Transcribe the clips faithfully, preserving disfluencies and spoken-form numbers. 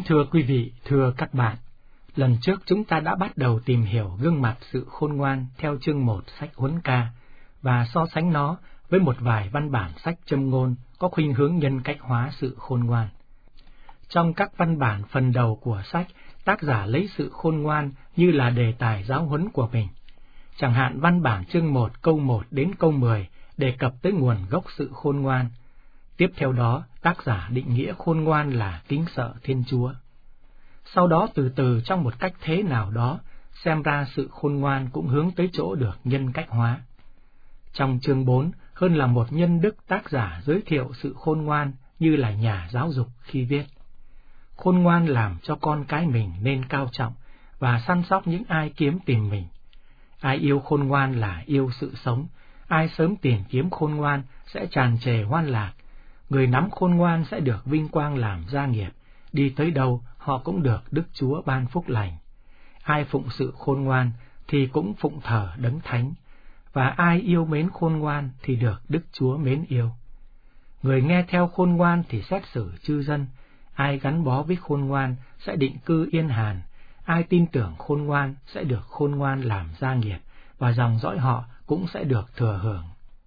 thưa quý vị, thưa các bạn, lần trước chúng ta đã bắt đầu tìm hiểu gương mặt sự khôn ngoan theo chương một sách Huấn Ca và so sánh nó với một vài văn bản sách châm ngôn có khuynh hướng nhân cách hóa sự khôn ngoan. Trong các văn bản phần đầu của sách, tác giả lấy sự khôn ngoan như là đề tài giáo huấn của mình. Chẳng hạn văn bản chương một câu một đến câu mười đề cập tới nguồn gốc sự khôn ngoan. Tiếp theo đó, tác giả định nghĩa khôn ngoan là kính sợ Thiên Chúa. Sau đó từ từ trong một cách thế nào đó, xem ra sự khôn ngoan cũng hướng tới chỗ được nhân cách hóa. Trong chương bốn, hơn là một nhân đức, tác giả giới thiệu sự khôn ngoan như là nhà giáo dục khi viết: khôn ngoan làm cho con cái mình nên cao trọng và săn sóc những ai kiếm tìm mình. Ai yêu khôn ngoan là yêu sự sống, ai sớm tìm kiếm khôn ngoan sẽ tràn trề hoan lạc. Người nắm khôn ngoan sẽ được vinh quang làm gia nghiệp, đi tới đâu họ cũng được Đức Chúa ban phúc lành. Ai phụng sự khôn ngoan thì cũng phụng thờ Đấng Thánh, và ai yêu mến khôn ngoan thì được Đức Chúa mến yêu. Người nghe theo khôn ngoan thì xét xử chư dân, ai gắn bó với khôn ngoan sẽ định cư yên hàn, ai tin tưởng khôn ngoan sẽ được khôn ngoan làm gia nghiệp, và dòng dõi họ cũng sẽ được thừa hưởng.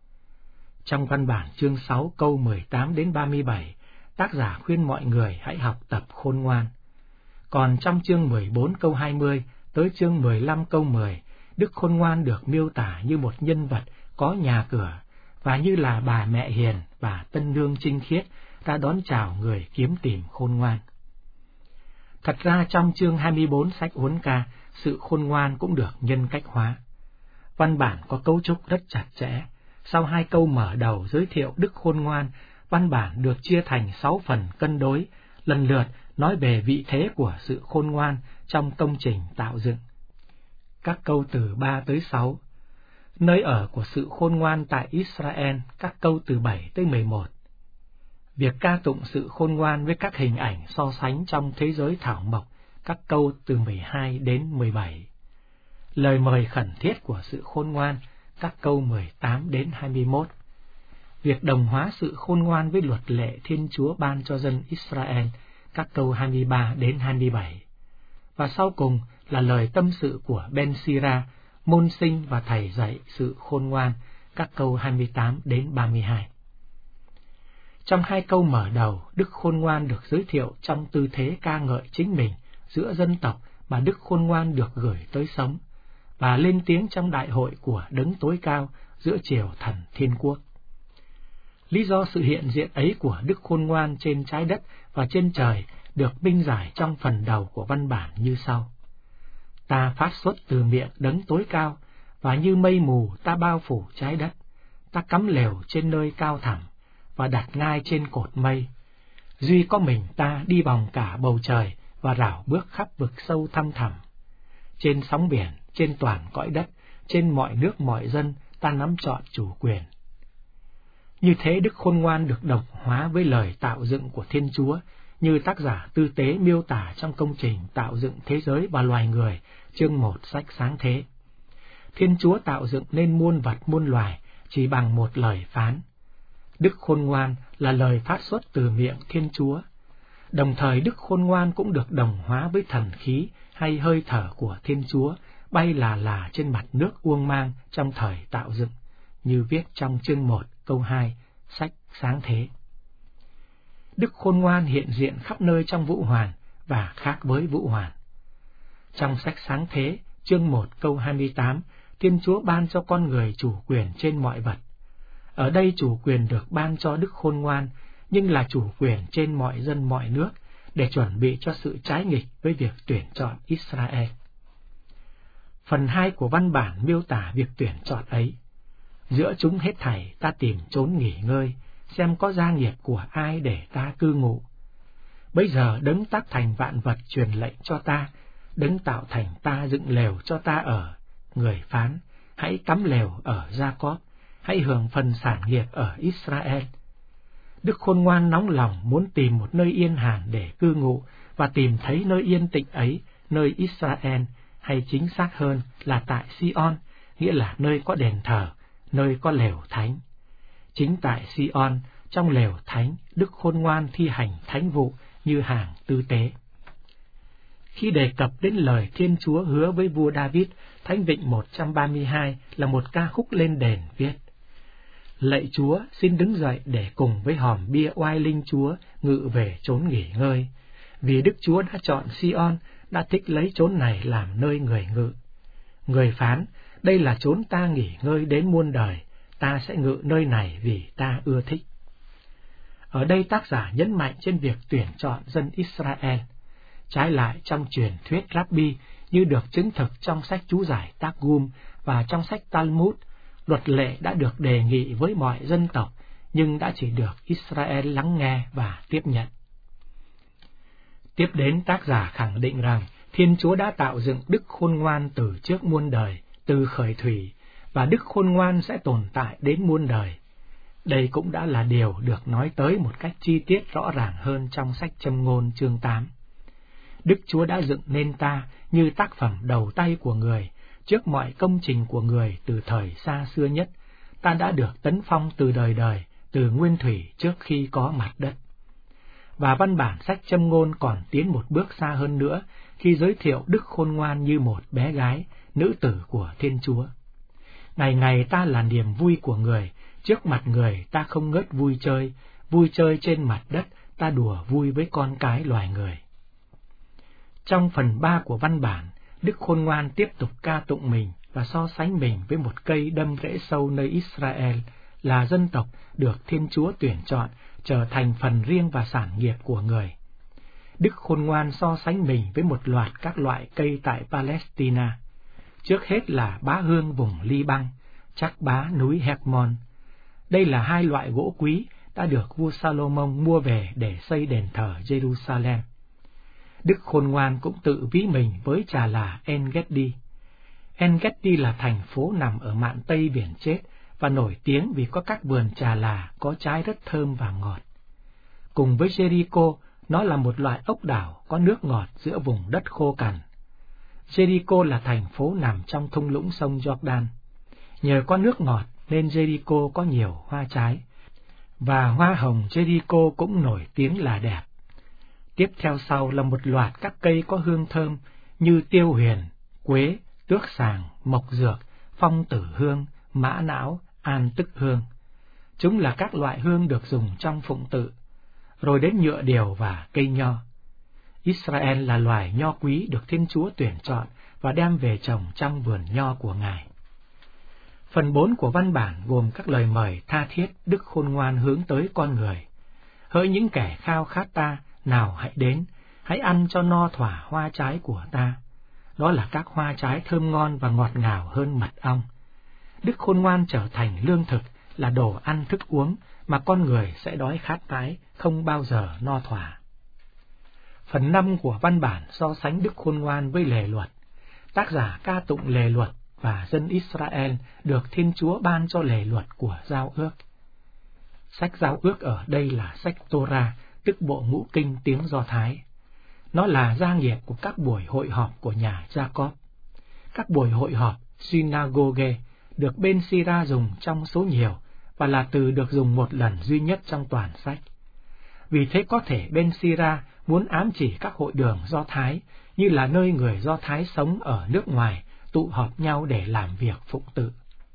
Trong văn bản chương sáu câu mười tám đến ba mươi bảy, tác giả khuyên mọi người hãy học tập khôn ngoan. Còn trong chương mười bốn câu hai mươi tới chương mười lăm câu mười, đức khôn ngoan được miêu tả như một nhân vật có nhà cửa, và như là bà mẹ hiền và tân nương trinh khiết đã đón chào người kiếm tìm khôn ngoan. Thật ra trong chương hai mươi bốn sách Huấn Ca, sự khôn ngoan cũng được nhân cách hóa. Văn bản có cấu trúc rất chặt chẽ. Sau hai câu mở đầu giới thiệu đức khôn ngoan, văn bản được chia thành sáu phần cân đối, lần lượt nói về vị thế của sự khôn ngoan trong công trình tạo dựng. Các câu từ ba tới sáu, nơi ở của sự khôn ngoan tại Israel, các câu từ bảy tới mười một. Việc ca tụng sự khôn ngoan với các hình ảnh so sánh trong thế giới thảo mộc, các câu từ mười hai đến mười bảy. Lời mời khẩn thiết của sự khôn ngoan, các câu mười tám đến hai mươi mốt. Việc đồng hóa sự khôn ngoan với luật lệ Thiên Chúa ban cho dân Israel, các câu hai mươi ba đến hai mươi bảy. Và sau cùng là lời tâm sự của Ben-sira, môn sinh và thầy dạy sự khôn ngoan, các câu hai mươi tám đến ba mươi hai. Trong hai câu mở đầu, đức khôn ngoan được giới thiệu trong tư thế ca ngợi chính mình giữa dân tộc mà đức khôn ngoan được gửi tới sống, và lên tiếng trong đại hội của Đấng Tối Cao giữa triều thần thiên quốc. Lý do sự hiện diện ấy của đức khôn ngoan trên trái đất và trên trời được minh giải trong phần đầu của văn bản như sau: ta phát xuất từ miệng Đấng Tối Cao, và như mây mù ta bao phủ trái đất. Ta cắm lều trên nơi cao thẳm và đặt ngai trên cột mây. Duy có mình ta đi vòng cả bầu trời và rảo bước khắp vực sâu thăm thẳm. Trên sóng biển, trên toàn cõi đất, trên mọi nước mọi dân, ta nắm trọn chủ quyền. Như thế đức khôn ngoan được đồng hóa với lời tạo dựng của Thiên Chúa, như tác giả tư tế miêu tả trong công trình tạo dựng thế giới và loài người, chương một sách Sáng Thế. Thiên Chúa tạo dựng nên muôn vật muôn loài chỉ bằng một lời phán. Đức khôn ngoan là lời phát xuất từ miệng Thiên Chúa. Đồng thời đức khôn ngoan cũng được đồng hóa với thần khí hay hơi thở của Thiên Chúa bay là là trên mặt nước uông mang trong thời tạo dựng, như viết trong chương một câu hai sách Sáng Thế. Đức khôn ngoan hiện diện khắp nơi trong Vũ Hoàn và khác với Vũ Hoàn. Trong sách Sáng Thế, chương một câu hai mươi tám, Thiên Chúa ban cho con người chủ quyền trên mọi vật. Ở đây chủ quyền được ban cho đức khôn ngoan, nhưng là chủ quyền trên mọi dân mọi nước, để chuẩn bị cho sự trái nghịch với việc tuyển chọn Israel. Phần hai của văn bản miêu tả việc tuyển chọn ấy. Giữa chúng hết thảy ta tìm trốn nghỉ ngơi, xem có gia nghiệp của ai để ta cư ngụ. Bây giờ Đấng tác thành vạn vật truyền lệnh cho ta, Đấng tạo thành ta dựng lều cho ta ở. Người phán, hãy cắm lều ở Gia-cóp, hãy hưởng phần sản nghiệp ở Israel. Đức khôn ngoan nóng lòng muốn tìm một nơi yên hàn để cư ngụ, và tìm thấy nơi yên tĩnh ấy, nơi Israel, hay chính xác hơn là tại Sion, nghĩa là nơi có đền thờ, nơi có lều thánh. Chính tại Sion, trong lều thánh, đức khôn ngoan thi hành thánh vụ như hàng tư tế. Khi đề cập đến lời Thiên Chúa hứa với vua David, Thánh Vịnh một trăm ba mươi hai là một ca khúc lên đền viết: Lạy Chúa, xin đứng dậy để cùng với hòm bia oai linh Chúa ngự về chốn nghỉ ngơi, vì Đức Chúa đã chọn Sion, đã thích lấy chốn này làm nơi người ngự. Người phán, đây là chốn ta nghỉ ngơi đến muôn đời, ta sẽ ngự nơi này vì ta ưa thích. Ở đây tác giả nhấn mạnh trên việc tuyển chọn dân Israel. Trái lại, trong truyền thuyết Rabbi, như được chứng thực trong sách chú giải Targum và trong sách Talmud, luật lệ đã được đề nghị với mọi dân tộc, nhưng đã chỉ được Israel lắng nghe và tiếp nhận. Tiếp đến, tác giả khẳng định rằng Thiên Chúa đã tạo dựng đức khôn ngoan từ trước muôn đời, từ khởi thủy, và đức khôn ngoan sẽ tồn tại đến muôn đời. Đây cũng đã là điều được nói tới một cách chi tiết rõ ràng hơn trong sách Châm ngôn chương tám. Đức Chúa đã dựng nên ta như tác phẩm đầu tay của người, trước mọi công trình của người từ thời xa xưa nhất, ta đã được tấn phong từ đời đời, từ nguyên thủy trước khi có mặt đất. Và văn bản sách Châm ngôn còn tiến một bước xa hơn nữa khi giới thiệu đức khôn ngoan như một bé gái, nữ tử của Thiên Chúa. Ngày ngày ta là niềm vui của người, trước mặt người ta không ngớt vui chơi, vui chơi trên mặt đất ta đùa vui với con cái loài người. Trong phần ba của văn bản, Đức Khôn Ngoan tiếp tục ca tụng mình và so sánh mình với một cây đâm rễ sâu nơi Israel, là dân tộc được Thiên Chúa tuyển chọn trở thành phần riêng và sản nghiệp của người. Đức Khôn Ngoan so sánh mình với một loạt các loại cây tại Palestina. Trước hết là bá hương vùng Liban, chắc bá núi Hermon. Đây là hai loại gỗ quý đã được vua Salomon mua về để xây đền thờ Jerusalem. Đức Khôn Ngoan cũng tự ví mình với trà là En-Gedi. En-Gedi là thành phố nằm ở mạn Tây Biển Chết và nổi tiếng vì có các vườn trà là có trái rất thơm và ngọt. Cùng với Jericho, nó là một loại ốc đảo có nước ngọt giữa vùng đất khô cằn. Jericho là thành phố nằm trong thung lũng sông Jordan. Nhờ có nước ngọt nên Jericho có nhiều hoa trái, và hoa hồng Jericho cũng nổi tiếng là đẹp. Tiếp theo sau là một loạt các cây có hương thơm như tiêu huyền, quế, tước sàng, mộc dược, phong tử hương, mã não, an tức hương. Chúng là các loại hương được dùng trong phụng tự. Rồi đến nhựa điều và cây nho. Israel là loài nho quý được Thiên Chúa tuyển chọn và đem về trồng trong vườn nho của Ngài. Phần bốn của văn bản gồm các lời mời tha thiết Đức Khôn Ngoan hướng tới con người. Hỡi những kẻ khao khát ta, nào hãy đến, hãy ăn cho no thỏa hoa trái của ta. Đó là các hoa trái thơm ngon và ngọt ngào hơn mật ong. Đức Khôn Ngoan trở thành lương thực, là đồ ăn thức uống mà con người sẽ đói khát mãi, không bao giờ no thỏa. Phần năm của văn bản so sánh Đức Khôn Ngoan với lề luật. Tác giả ca tụng lề luật và dân Israel được Thiên Chúa ban cho lề luật của giao ước. Sách giao ước ở đây là sách Torah, tức bộ ngũ kinh tiếng Do Thái. Nó là gia nghiệp của các buổi hội họp của nhà Jacob. Các buổi hội họp synagogue được bên Sira dùng trong số nhiều và là từ được dùng một lần duy nhất trong toàn sách. Vì thế có thể bên Sira muốn ám chỉ các hội đường Do Thái như là nơi người Do Thái sống ở nước ngoài tụ họp nhau để làm việc phụng tự.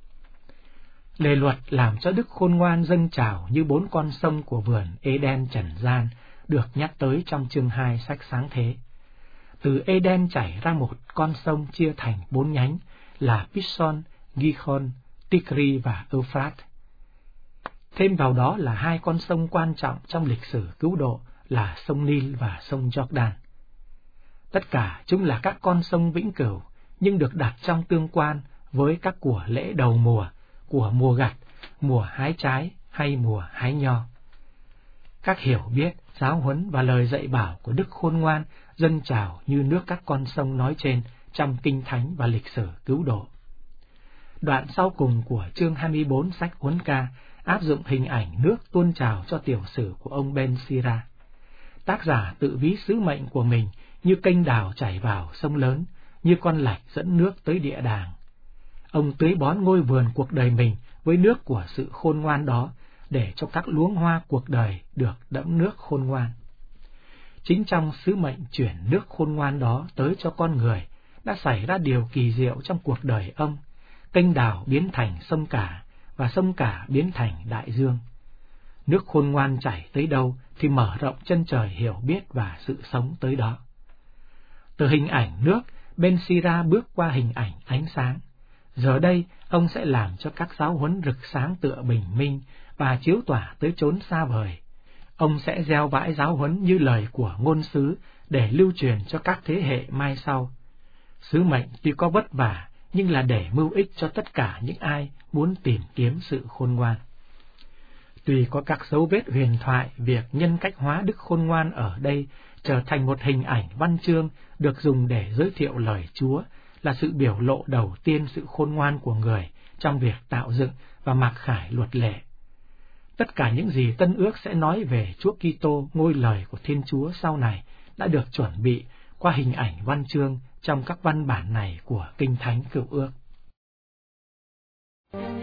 Lề luật làm cho Đức Khôn Ngoan dâng trào như bốn con sông của vườn Eden trần gian được nhắc tới trong chương hai sách Sáng Thế. Từ Eden chảy ra một con sông chia thành bốn nhánh là Pishon, Gihon, Tikri và Euphrates. Thêm vào đó là hai con sông quan trọng trong lịch sử cứu độ là sông Nil và sông Jordan. Tất cả chúng là các con sông vĩnh cửu, nhưng được đặt trong tương quan với các của lễ đầu mùa, của mùa gặt, mùa hái trái hay mùa hái nho. Các hiểu biết, giáo huấn và lời dạy bảo của Đức Khôn Ngoan dâng trào như nước các con sông nói trên trong Kinh Thánh và lịch sử cứu độ. Đoạn sau cùng của chương hai mươi bốn sách Huấn Ca áp dụng hình ảnh nước tuôn trào cho tiểu sử của ông Ben Sira. Tác giả tự ví sứ mệnh của mình như kênh đào chảy vào sông lớn, như con lạch dẫn nước tới địa đàng. Ông tưới bón ngôi vườn cuộc đời mình với nước của sự khôn ngoan đó, để cho các luống hoa cuộc đời được đẫm nước khôn ngoan. Chính trong sứ mệnh chuyển nước khôn ngoan đó tới cho con người, đã xảy ra điều kỳ diệu trong cuộc đời ông. Kênh đào biến thành sông cả, và sông cả biến thành đại dương. Nước khôn ngoan chảy tới đâu thì mở rộng chân trời hiểu biết và sự sống tới đó. Từ hình ảnh nước, Ben Sira bước qua hình ảnh ánh sáng. Giờ đây, ông sẽ làm cho các giáo huấn rực sáng tựa bình minh và chiếu tỏa tới chốn xa vời. Ông sẽ gieo vãi giáo huấn như lời của ngôn sứ để lưu truyền cho các thế hệ mai sau. Sứ mệnh tuy có vất vả, nhưng là để mưu ích cho tất cả những ai muốn tìm kiếm sự khôn ngoan. Tuy có các dấu vết huyền thoại, việc nhân cách hóa đức khôn ngoan ở đây trở thành một hình ảnh văn chương được dùng để giới thiệu lời Chúa, là sự biểu lộ đầu tiên sự khôn ngoan của người trong việc tạo dựng và mặc khải luật lệ. Tất cả những gì Tân Ước sẽ nói về Chúa Kitô, ngôi lời của Thiên Chúa sau này, đã được chuẩn bị qua hình ảnh văn chương trong các văn bản này của Kinh Thánh Cựu Ước.